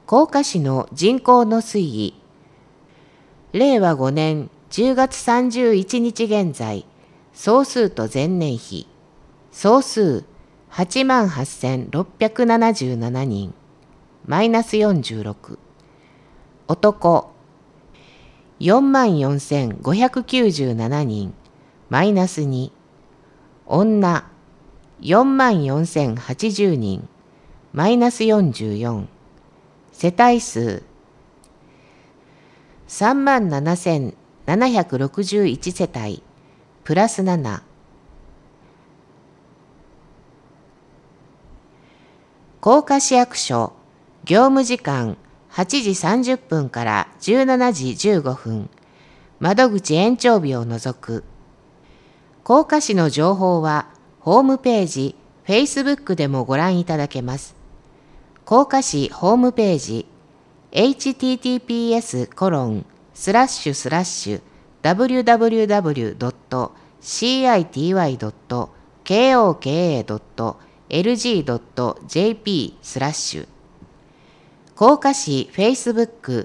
甲賀市の人口の推移。令和5年10月31日現在、総数と前年比。総数88,677人、マイナス46。男44,597人、マイナス2。女44,080人、マイナス44。世帯数37,761世帯、プラス7。甲賀市役所、業務時間8時30分から17時15分、窓口延長日を除く。甲賀市の情報は、ホームページ、Facebook でもご覧いただけます。甲賀市ホームページ、https://www.city.koka.lg.jp/ 甲賀市 Facebook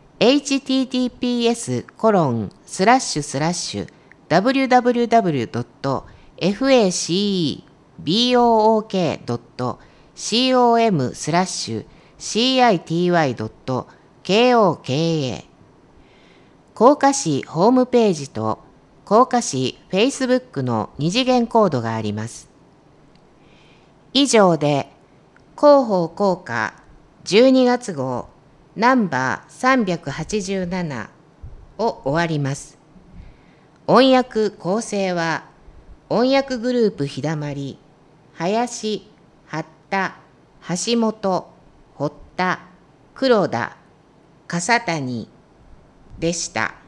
https://www.facebook.com/city.koka 甲賀市ホームページと甲賀市 Facebook の二次元コードがあります。以上で広報甲賀12月号ナンバー387を終わります。音訳構成は音訳グループひだまり、林、八田、橋本、堀田、黒田、笠谷でした。